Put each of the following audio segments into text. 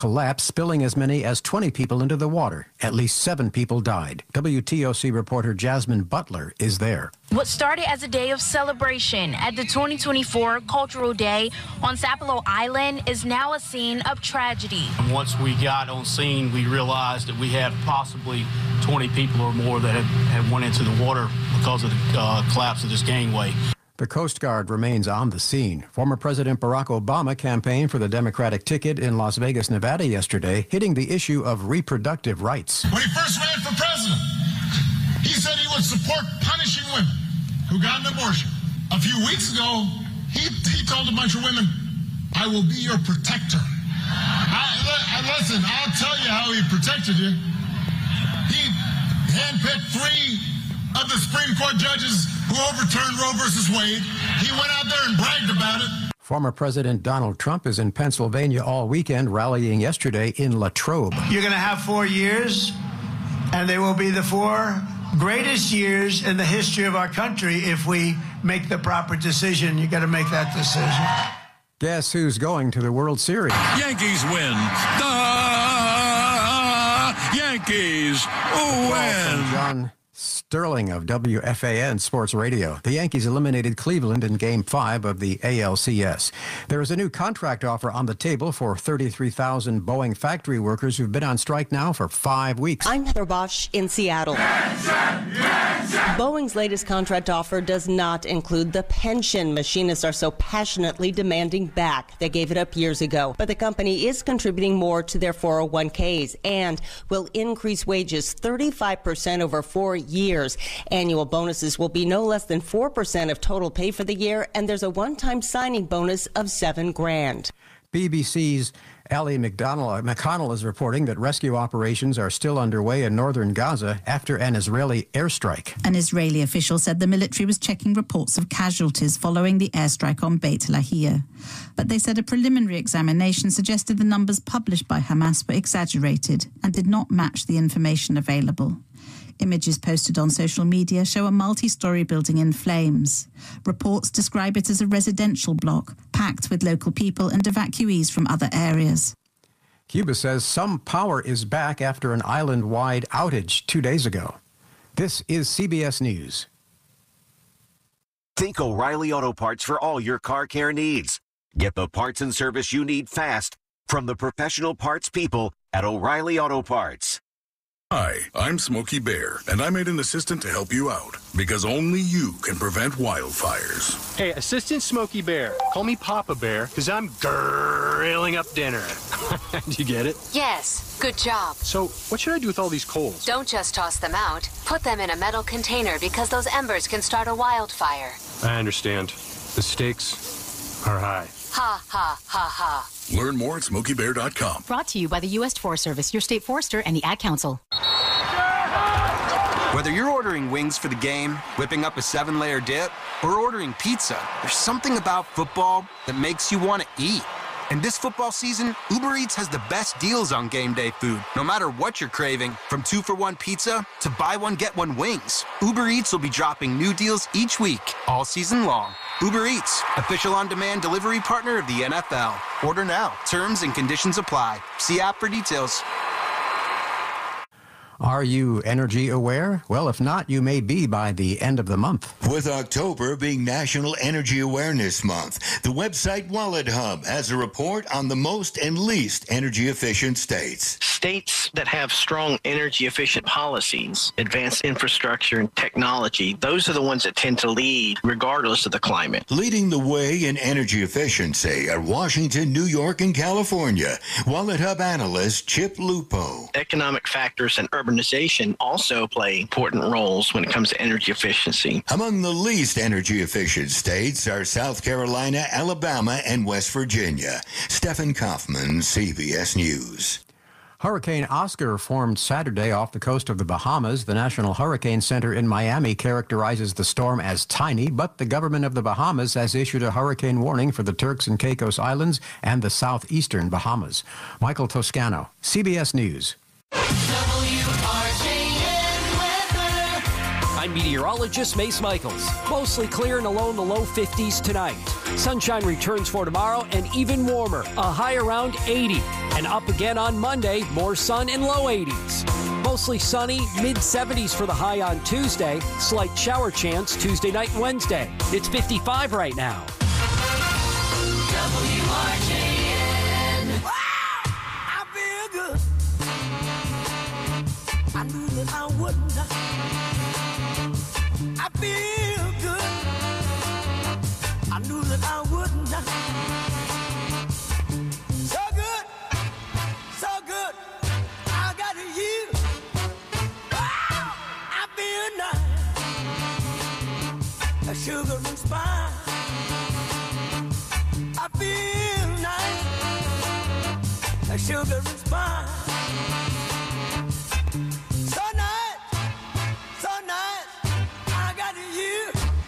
collapsed, spilling as many as 20 people into the water. At least 7 people died. WTOC reporter Jasmine Butler is there. What started as a day of celebration at the 2024 Cultural Day on Sapelo Island is now a scene of tragedy. Once we got on scene, we realized that we had possibly 20 people or more that had went into the water because of the collapse of this gangway. The Coast Guard remains on the scene. Former President Barack Obama campaigned for the Democratic ticket in Las Vegas, Nevada yesterday, hitting the issue of reproductive rights. When he first ran for president, he said he would support punishing women who got an abortion. A few weeks ago, he told a bunch of women, "I will be your protector." Listen, I'll tell you how he protected you. He handpicked 3 of the Supreme Court judges who overturned Roe versus Wade. He went out there and bragged about it. Former President Donald Trump is in Pennsylvania all weekend, rallying yesterday in Latrobe. You're going to have 4 years, and they will be the 4 greatest years in the history of our country if we make the proper decision. You got to make that decision. Guess who's going to the World Series? Yankees win. The Yankees win. John Sterling of WFAN Sports Radio. The Yankees eliminated Cleveland in Game 5 of the ALCS. There is a new contract offer on the table for 33,000 Boeing factory workers who've been on strike now for 5 weeks. I'm Heather Bosch in Seattle. Boeing's latest contract offer does not include the pension machinists are so passionately demanding back. They gave it up years ago. But the company is contributing more to their 401ks and will increase wages 35% over 4 years. Annual bonuses will be no less than 4% of total pay for the year, and there's a one-time signing bonus of $7,000. BBC's Ally McConnell is reporting that rescue operations are still underway in northern Gaza after an Israeli airstrike. An Israeli official said the military was checking reports of casualties following the airstrike on Beit Lahia. But they said a preliminary examination suggested the numbers published by Hamas were exaggerated and did not match the information available. Images posted on social media show a multi-story building in flames. Reports describe it as a residential block, packed with local people and evacuees from other areas. Cuba says some power is back after an island-wide outage 2 days ago. This is CBS News. Think O'Reilly Auto Parts for all your car care needs. Get the parts and service you need fast from the professional parts people at O'Reilly Auto Parts. Hi, I'm Smokey Bear, and I made an assistant to help you out, because only you can prevent wildfires. Hey, Assistant Smokey Bear, call me Papa Bear, because I'm grilling up dinner. Did you get it? Yes, good job. So, what should I do with all these coals? Don't just toss them out. Put them in a metal container, because those embers can start a wildfire. I understand. The stakes are high. Ha, ha, ha, ha. Learn more at SmokeyBear.com. Brought to you by the U.S. Forest Service, your state forester, and the Ad Council. Whether you're ordering wings for the game, whipping up a 7-layer dip, or ordering pizza, there's something about football that makes you want to eat. And this football season, Uber Eats has the best deals on game day food. No matter what you're craving, from 2-for-1 pizza to buy one, get one wings. Uber Eats will be dropping new deals each week, all season long. Uber Eats, official on-demand delivery partner of the NFL. Order now. Terms and conditions apply. See app for details. Are you energy aware? Well, if not, you may be by the end of the month. With October being National Energy Awareness Month, the website Wallet Hub has a report on the most and least energy efficient states. States that have strong energy efficient policies, advanced infrastructure and technology, those are the ones that tend to lead regardless of the climate. Leading the way in energy efficiency are Washington, New York, and California. Wallet Hub analyst Chip Lupo. Economic factors and urbanization also play important roles when it comes to energy efficiency. Among the least energy efficient states are South Carolina, Alabama, and West Virginia. Stephen Kaufman, CBS News. Hurricane Oscar formed Saturday off the coast of the Bahamas. The National Hurricane Center in Miami characterizes the storm as tiny, but the government of the Bahamas has issued a hurricane warning for the Turks and Caicos Islands and the southeastern Bahamas. Michael Toscano, CBS News. I'm meteorologist Mace Michaels. Mostly clear and along the low 50s tonight. Sunshine returns for tomorrow and even warmer, a high around 80. And up again on Monday, more sun and low 80s. Mostly sunny, mid-70s for the high on Tuesday. Slight shower chance Tuesday night and Wednesday. It's 55 right now. WRJN. Wow, I feel good. I knew that I wouldn't. I feel good. I knew that I wouldn't. So good, so good. I got you. Wow, I feel nice. A sugar and spice. I feel nice. A sugar and spice. So nice, so nice. I got you.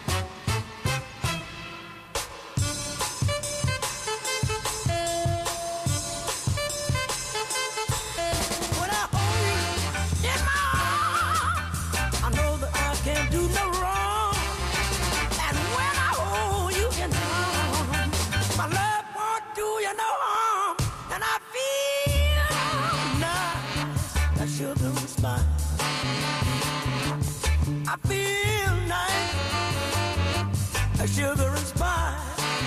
When I hold you in my arms, I know that I can't do no wrong. And when I hold you in my arms, my love won't do you no harm. And I feel nice. That sugar and spice. I feel nice. That sugar and spice.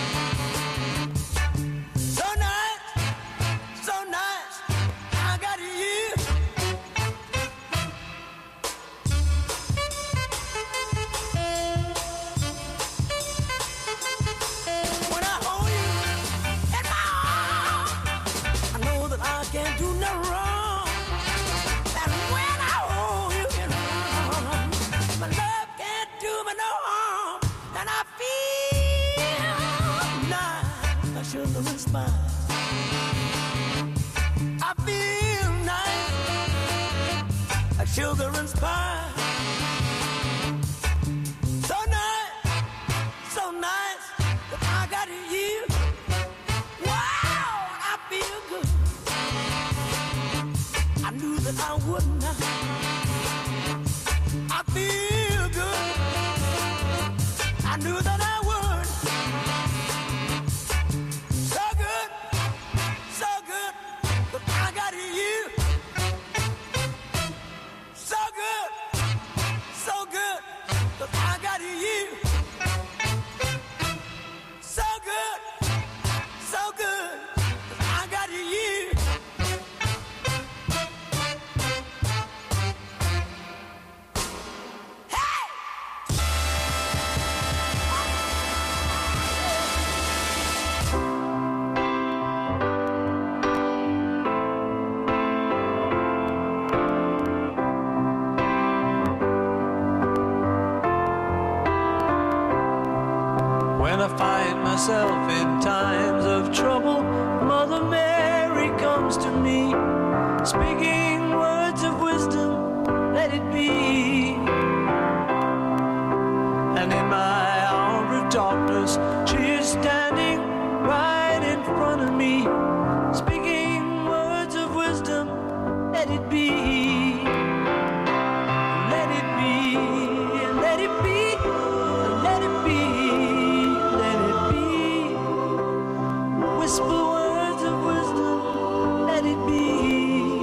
So nice, so nice. I got you. When I hold you in my arms, I know that I can't do no wrong. And when I hold you in my arms, my love can't do me no harm. And I feel nice. I sugar and spice. I feel nice. A sugar and spice. So nice, so nice that I got you. Wow, I feel good. I knew that I wouldn't. I feel good. I knew that I would. So good, that I got you. So good, that I got you. So good, that I got you. When I find myself in times of trouble, Mother Mary comes to me, speaking words of wisdom, let it be. And in my hour of darkness, she is standing right in front of me, speaking words of wisdom, let it be. Let it be, let it be, let it be. Whisper words of wisdom, let it be.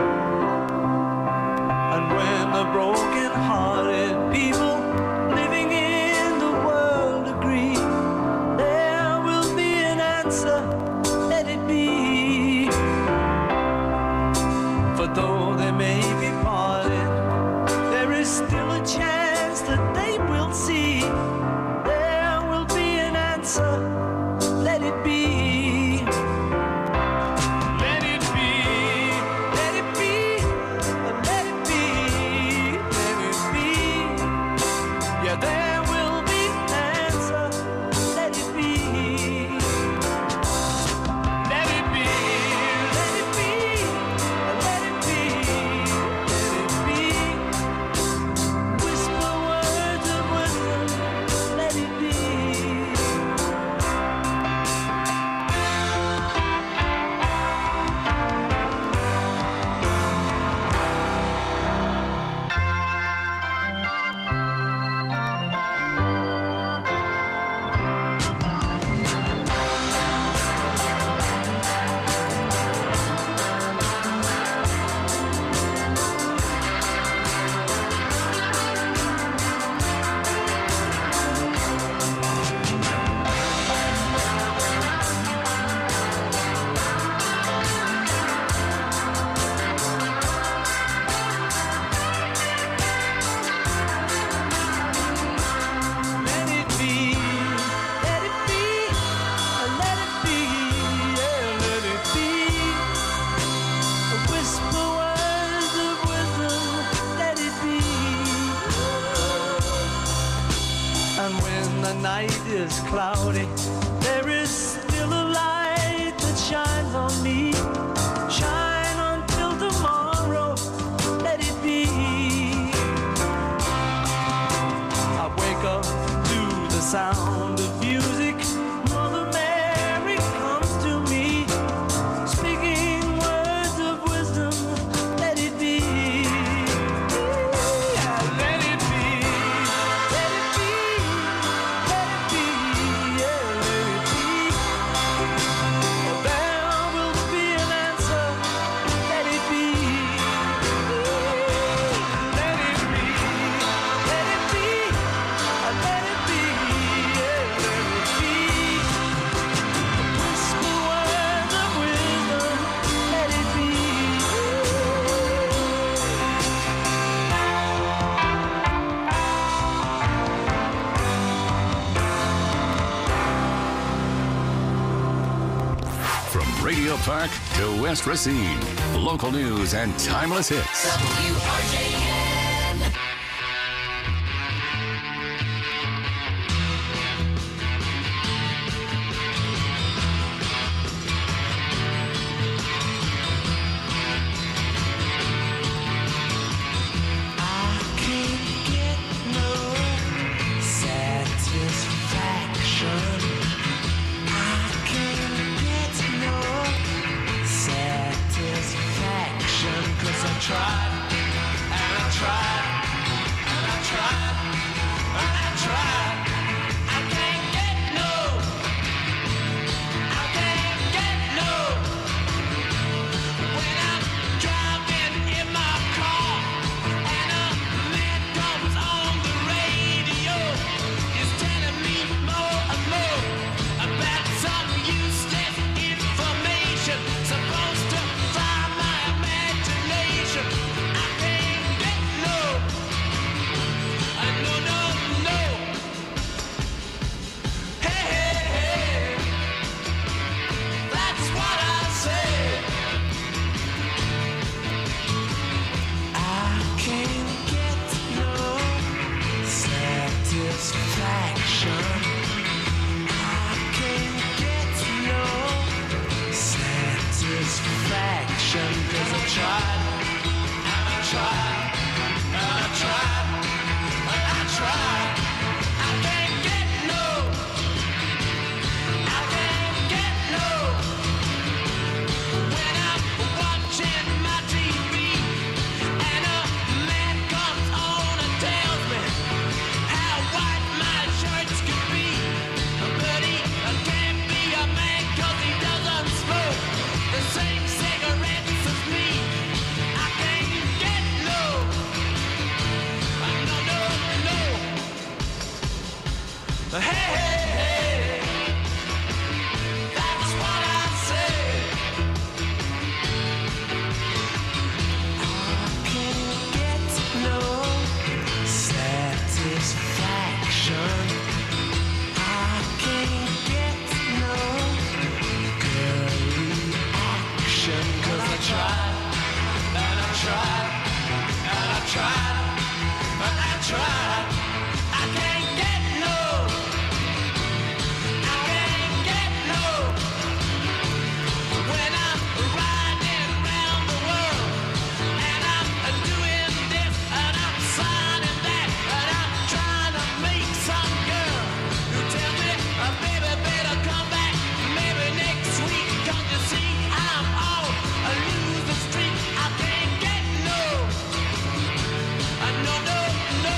And when the broken-hearted people living in the world agree, there will be an answer, let it be. For though they may be parted, there is still a chance that they will see. There will be an answer, let it be. There will be an answer, let it be. Let it be, let it be, let it be. night is cloudy, there is still a light that shines on me. Shine until tomorrow, let it be. I wake up to the sound of music. Mother Mary comes to me, speaking words of wisdom, let it be. Yeah, let it be. Let it be. Let it be. Yeah, let it be. There will be an answer. Let it be. Let it be. Let it be. Let it be. Yeah, let it be. Whisper words of wisdom. Let it be. From Radio Park to West Racine, local news and timeless hits. WRJN. I can't get no satisfaction. I can't get no satisfaction, 'cause I tried and I tried and I tried and I tried. I can't get no. I can't get no. When I'm driving in my car and a man comes on the radio, is telling me more and more about some useless information supposed to fire my imagination. I can't get no. No, no, no. Hey, hey, hey. That's what I said. I can't get no satisfaction. I can't get no satisfaction, 'cause I tried and I tried and I tried and I tried. I can't get no. I can't get no. When I'm watching my TV and a man comes on and tells me how white my shirts could be, but he can't be a man 'cause he doesn't smoke the same cigarettes as me. I can't get no. No, no, no. Hey, hey, hey. That's what I said. I can't get no satisfaction. I can't get no girl reaction, 'cause I tried and I tried and I tried and I tried. I can't get no. I can't get no. When I'm riding round the world and I'm doing this and I'm signing that and I'm trying to make some girl who tell me, baby, better come back maybe next week. Don't you see I'm on a losing streak? I can't get no. No, no, no.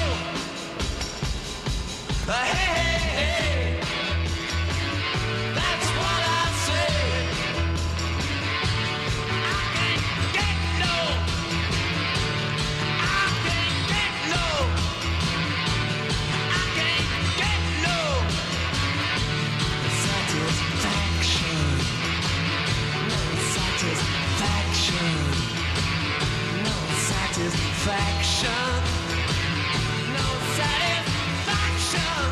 Hey, hey, hey. That's what I said. I can't get no. I can't get no. I can't get no satisfaction. No satisfaction. No satisfaction. No satisfaction.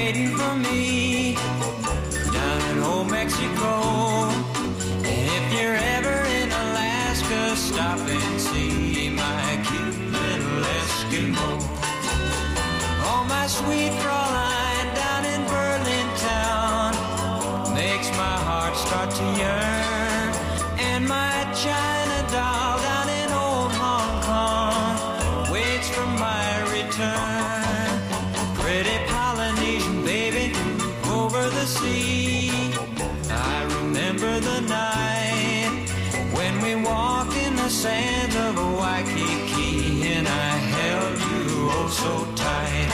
waiting for me down in old Mexico. And if you're ever in Alaska, stop and see my cute little Eskimo. Oh, my sweet Fraulein down in Berlin town makes my heart start to yearn. And my China doll down in old Hong Kong waits for my return. Pretty Polynesian baby over the sea, I remember the night when we walked in the sands of Waikiki and I held you oh so tight.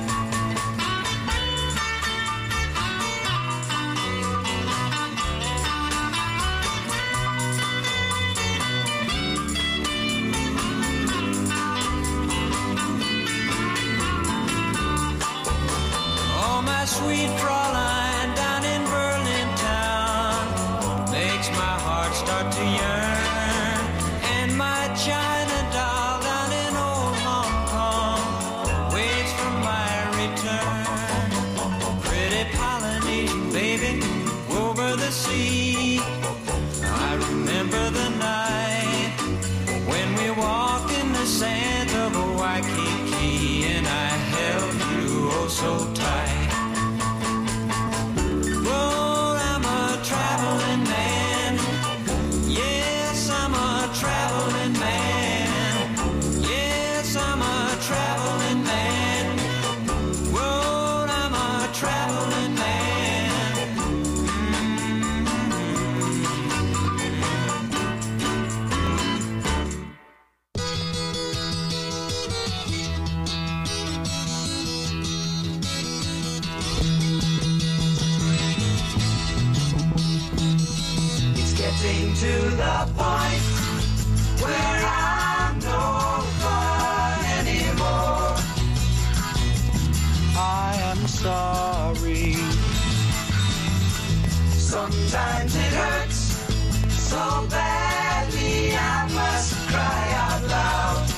Sweet Fraulein down in Berlin town makes my heart start to yearn. And my China doll down in old Hong Kong waits for my return. Pretty Polynesian baby over the sea, I remember the night when we walked in the sands of Waikiki and I held you oh so tight. Traveling man, yes, I'm a traveling man. Yes, I'm a traveling man. Whoa, I'm a traveling man. Getting to the point where I'm no fun anymore. I am sorry. Sometimes it hurts so badly I must cry out loud.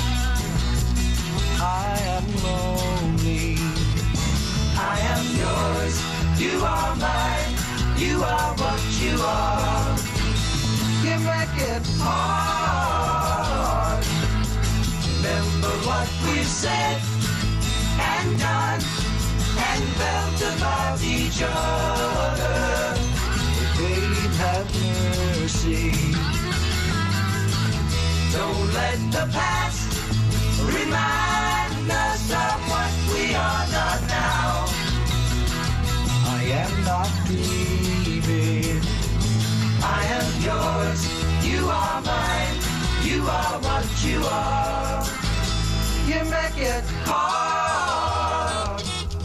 I am lonely. I am yours. You are mine. You are what you are. You make it hard. Remember what we said and done and felt about each other. Babe, have mercy. Don't let the past remind us of what we are not now. I am not grieving. I am yours. You are mine. You are what you are. You make it hard.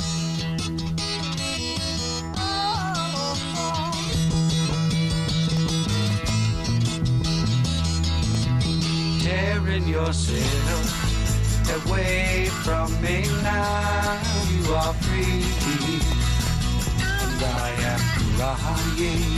Tearing yourself away from me now. You are free. I am crying.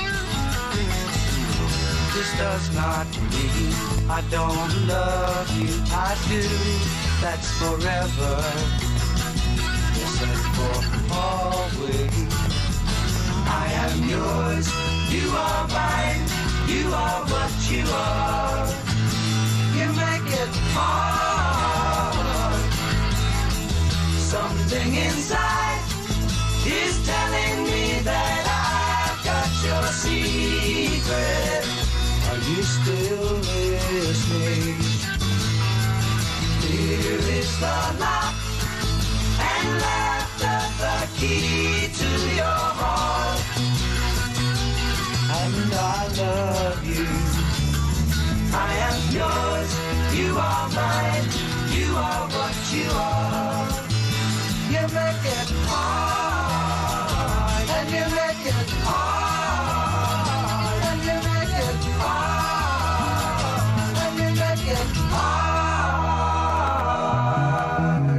This does not mean I don't love you. I do. That's forever. Yes, and for always. I am yours. You are mine. You are what you are. You make it hard. Something inside is telling me that I've got your secret. Are you still listening? Here is the lock and laughter, the key to your heart. And I love you. I am yours. You are mine. You are what you are. You make it hard. And you make it hard. And you make it hard. And you make it hard.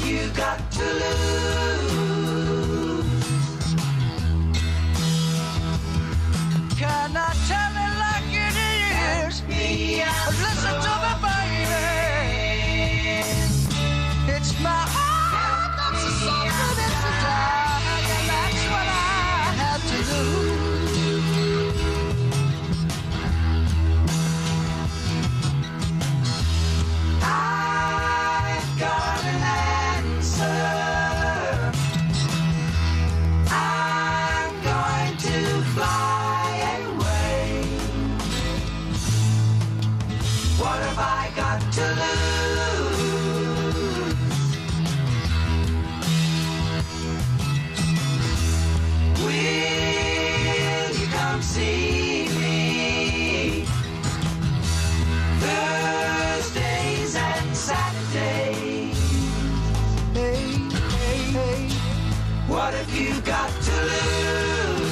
you got to lose? Can I tell it like it is? Listen to me, baby. It's my heart that's a suffering, it's a die, and that's what I had to do. I've got an answer. I'm going to fly away. What have I got to lose? Will you come see me Thursdays and Saturdays? Hey, hey, hey. What have you got to lose?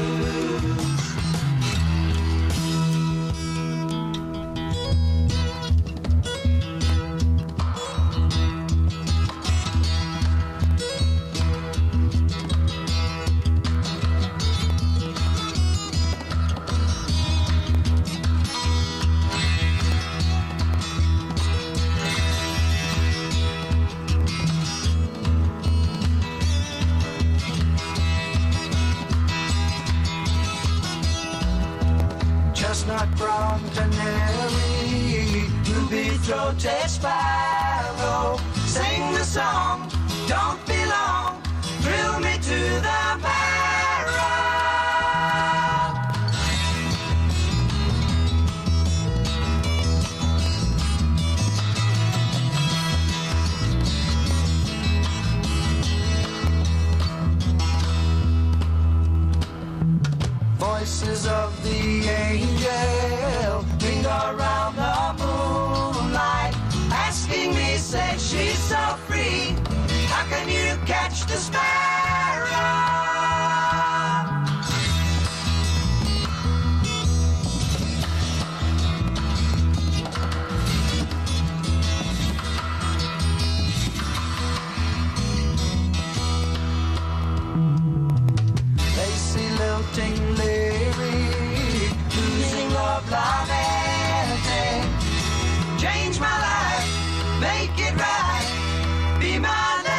Chestnut brown canary, ruby-throated sparrow, sing the song, don't be long, thrill me to the marrow. Voices of the angel ring around the moonlight, asking me, say she's so free, how can you catch the sparrow? Lacy lilting lyric, losing love, love, anything. Change my life, make it right, be my lady.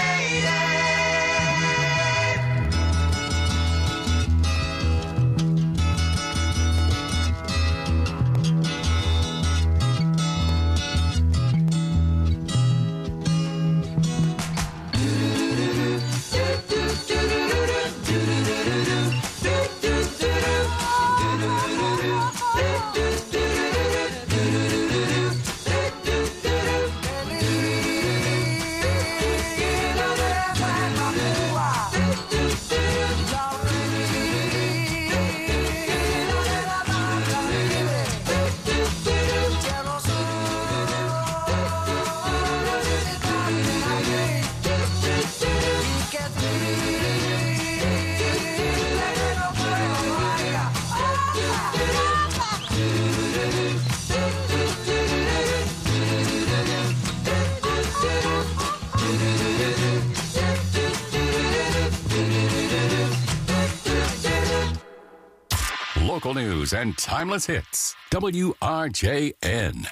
Local news and timeless hits. WRJN.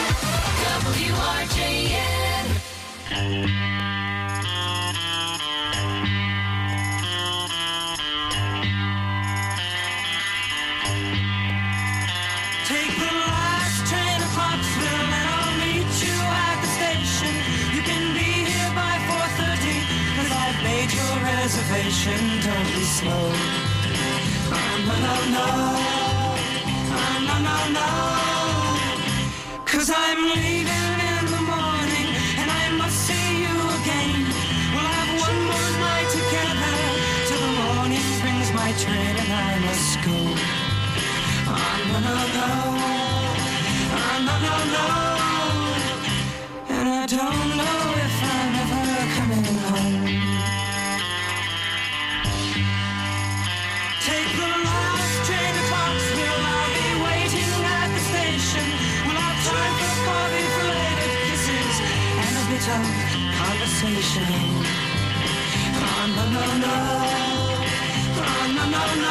WRJN. Take the last train to Clarksville and I'll meet you at the station. You can be here by 4:30 'cause I've made your reservation. Don't be slow. No, no, no. No, no, no. 'Cause I'm leaving in the morning and I must see you again. We'll have one more night together till the morning brings my train and I must go. No, no, no. No, no, no. And I don't know if I'm ever coming home. Take the last train to Clarksville. I'll be waiting at the station. We'll have time for coffee for later. sensation. Oh, no, no, no. Oh, no, no, no.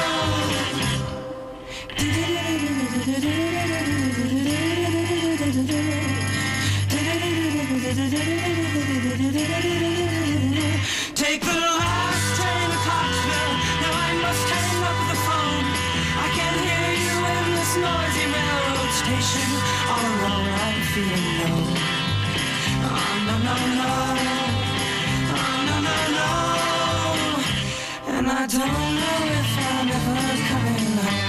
Take the last train to Clarksville. Now I must hang up the phone. I can't hear you in this noisy railroad station. All alone I'm feeling low. Oh, no, no, no. Oh, no, no, no. And I don't know if I'm ever coming home.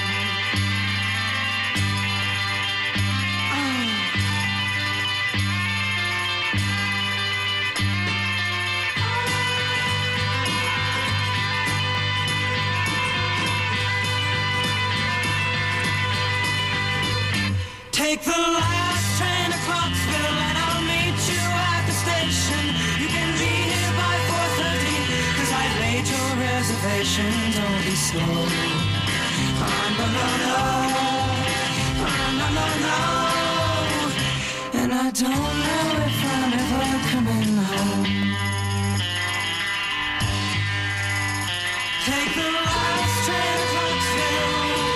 Take the last train to Clarksville and I'll meet you at the station. You can be here by 4:30, 'cause I've made your reservation. Don't be slow. Oh, no, no, no. Oh, no, no, no. And I don't know if I'm ever coming home. Take the last train to Clarksville.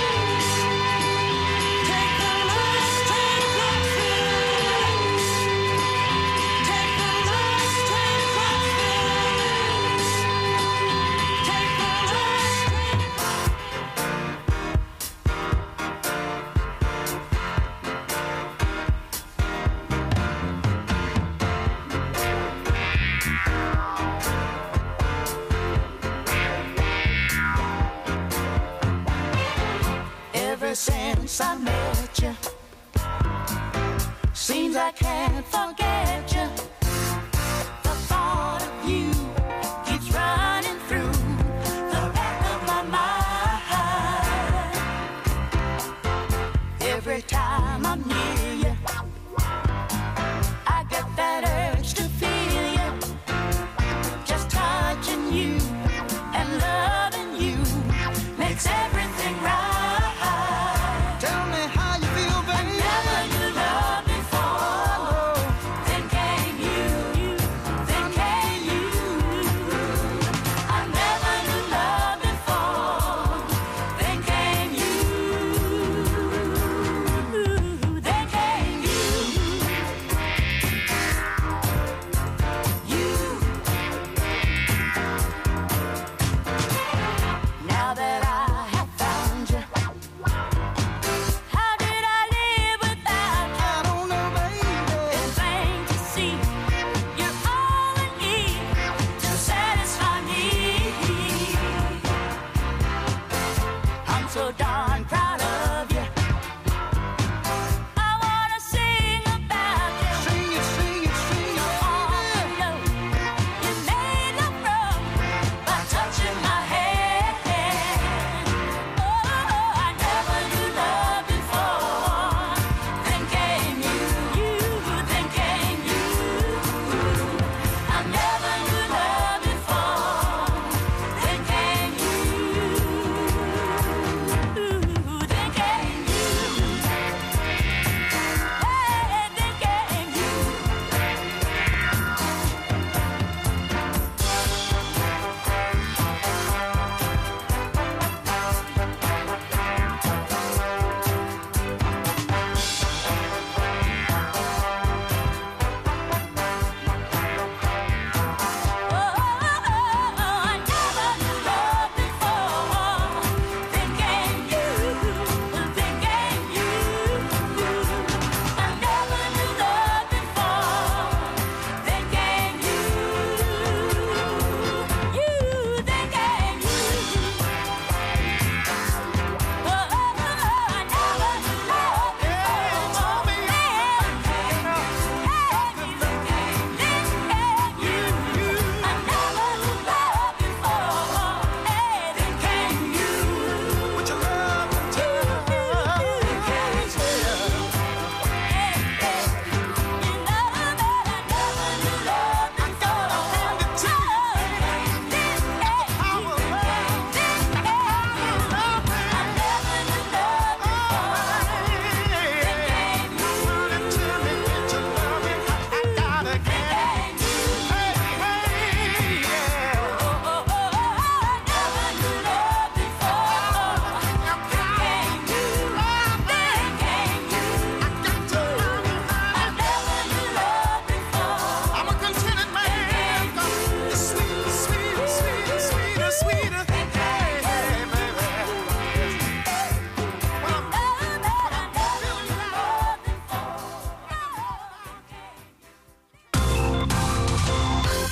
Since I met you, seems I can't forget you. The thought of you keeps running through the back of my mind. Every time I'm near you, I get that urge to feel you. Just touching you and loving you makes everything right. Tell me how you feel, baby. Never you loved before. Then can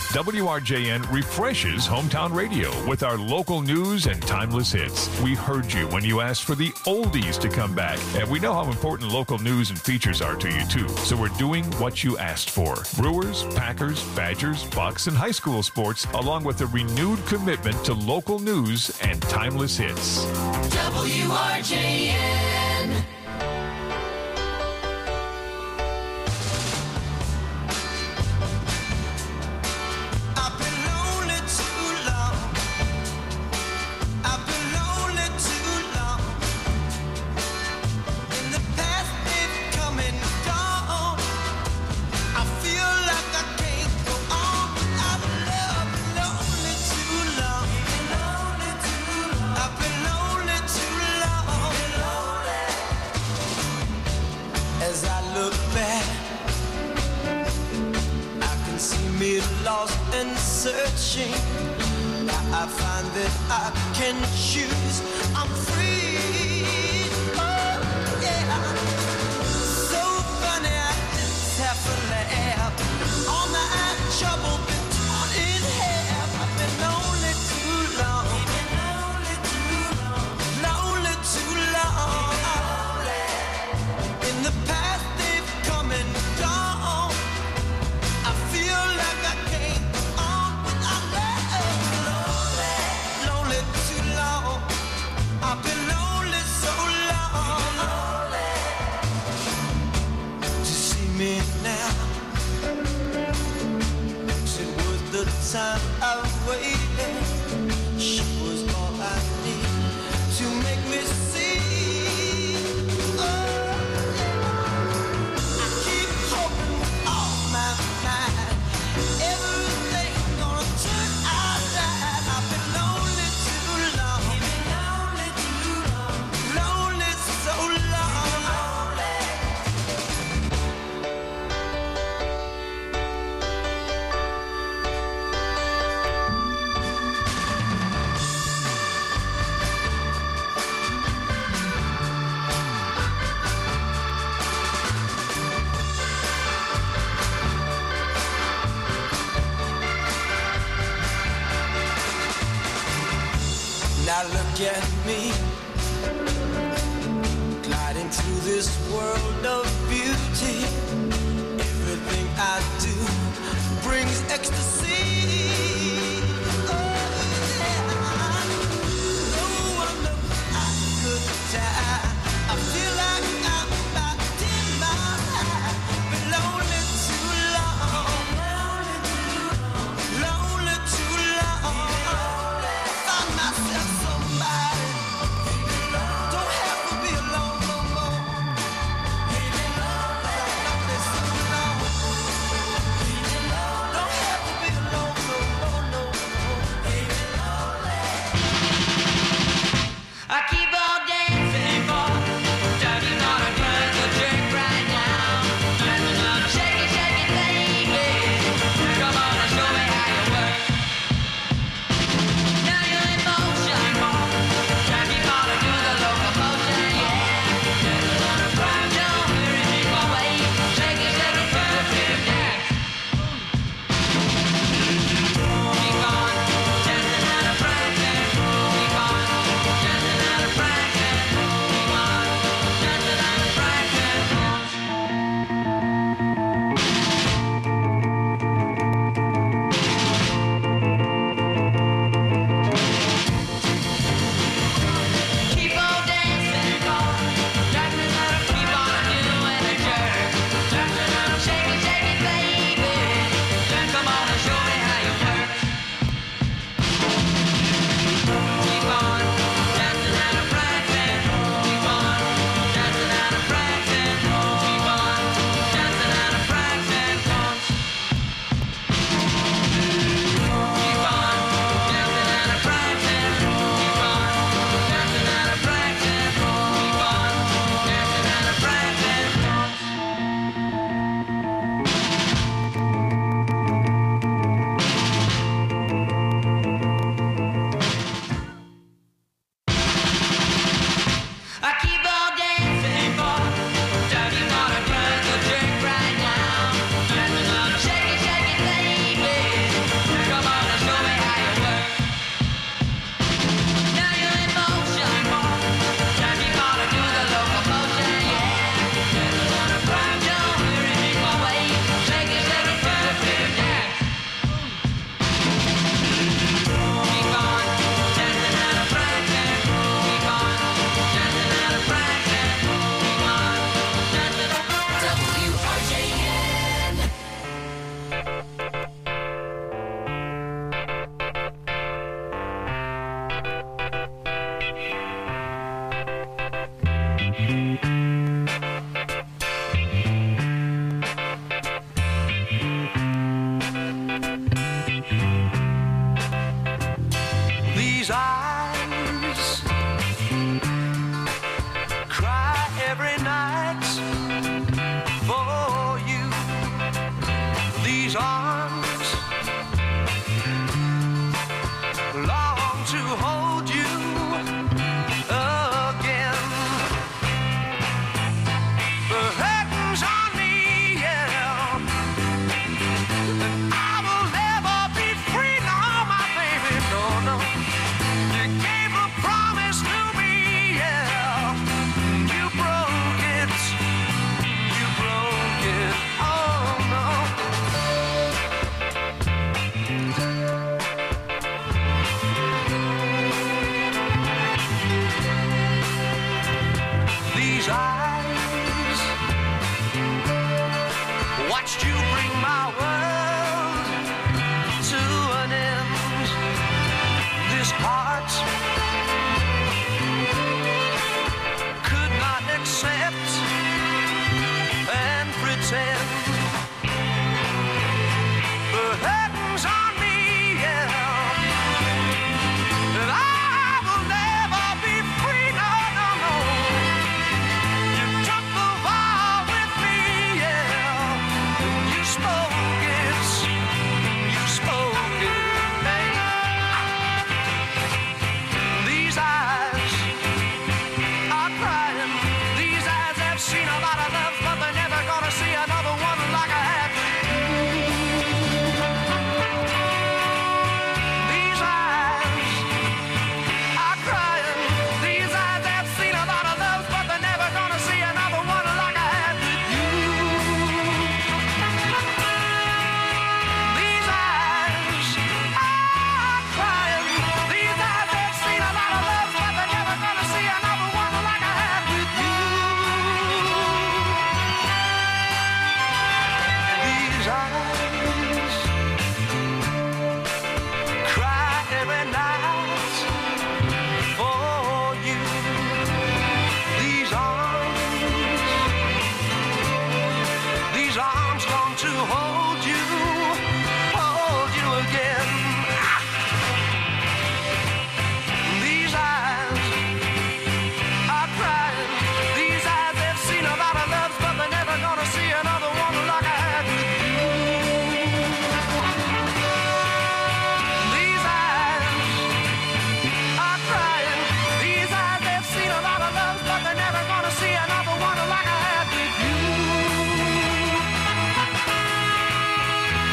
WRJN refreshes hometown radio with our local news and timeless hits. We heard you when you asked for the oldies to come back, and we know how important local news and features are to you too. So we're doing what you asked for. Brewers, Packers, Badgers, Bucks, and high school sports, along with a renewed commitment to local news and timeless hits. WRJN. Searching, now I find that I can choose. I'm free. Oh yeah. So funny, I just have to laugh. All my trouble been torn in half. I've been lonely too long. Lonely too long. In the past they've come and gone. I feel like I can't. I've been lonely so long. To see me now, it was the time I waited. She was all I need to make me see. Oh, I keep hoping with all my mind everything's gonna turn out right. I've been lonely too long. Lonely so long. Now look at me, gliding through this world of beauty. Everything I do brings ecstasy. Oh, yeah. No wonder I could die. I feel like I'm about 10 miles high. Been lonely too long. Lonely too long. Find myself somebody watched you bring my world to an end. This heart could not accept and pretend. The curtains on me, yeah, and I will never be free, no, no, no. You took the vow with me, yeah, you spoke it, hey. These eyes are crying, these eyes have seen a lot of love, but they're never gonna see another one like I had with you. These eyes are crying, these eyes have seen a lot of love, but they're never gonna see another one like I had with you. These eyes are crying, these eyes have seen a lot of love, but they're never gonna see another one like I had with you. These eyes cry every night for you. These arms long to hold you again. These eyes are crying, these eyes have seen a lot of love, but they're never gonna see another one like I had with you. These eyes are crying, these eyes have seen a lot of love, but they're never gonna see another one like I had with you.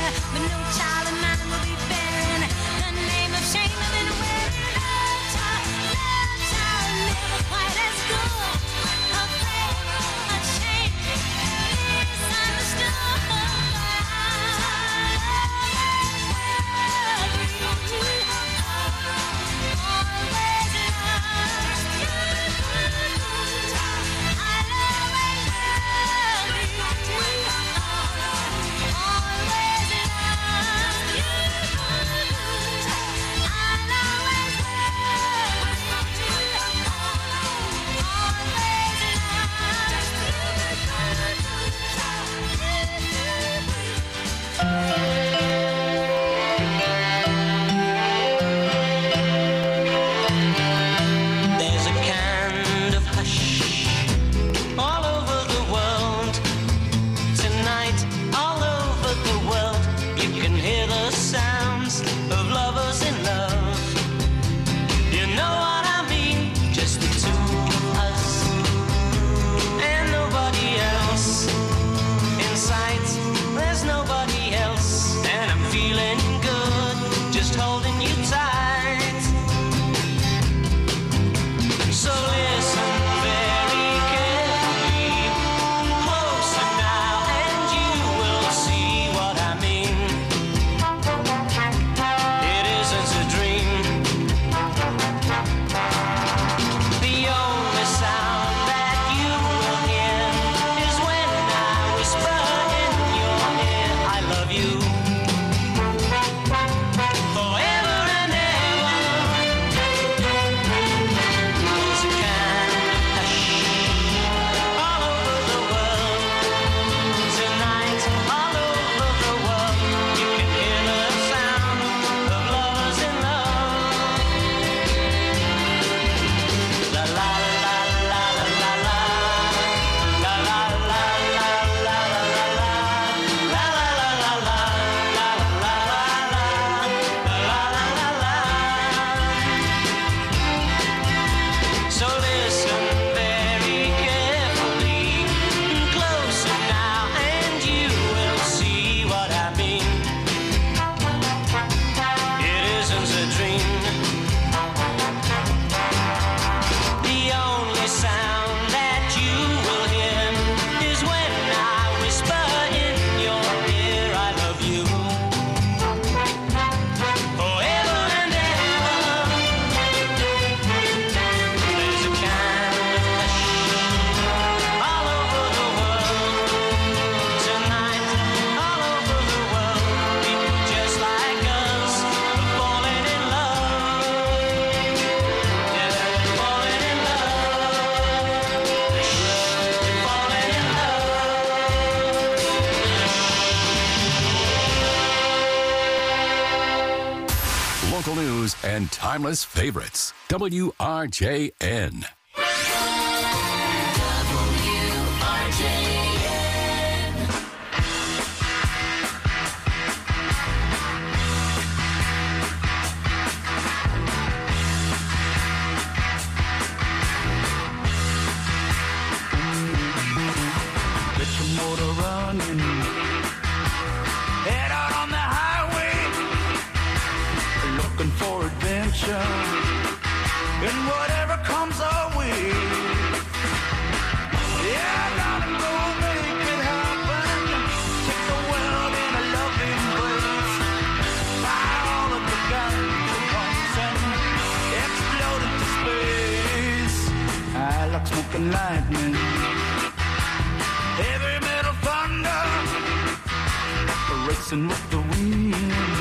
but no child of mine will be bearing the name of shame. I've been wearing love child, never quite as good. Afraid, ashamed, misunderstood. There's a kind of hush all over the world. Tonight, all over the world, you can hear the sounds of lovers in love. You know what I mean? Just the two of us and nobody else. In sight, there's nobody else, and I'm feeling good, just holding you tight. So listen very carefully, closer now, and you will see what I mean. It isn't a dream. The only sound that you will hear is when I whisper in your ear, I love you. Forever and ever. There's a kind of hush all over the world. Tonight, all over the world, you can hear the sound of lovers in love. La la la la la la la. La la la la la la la la. La la la la la la la la la. La la la la. So listen very carefully, closer now, and you will see what I mean. It isn't a dream. The only sound that you will hear is when I whisper in your ear, I love you. Forever and ever. There's a kind of hush all over the world. Tonight, all over the world, people just like us are falling in love. Yeah, they're falling in love. They're falling in love. Local news and timeless favorites. WRJN. Get your motor running. Head out on the highway, looking for adventure, and whatever comes our way. Yeah, I gotta go make it happen. Take the world in a loving embrace. Fire all of the guns at once and explode into space. I like smoking lightning. Heavy metal thunder, racing with the wind.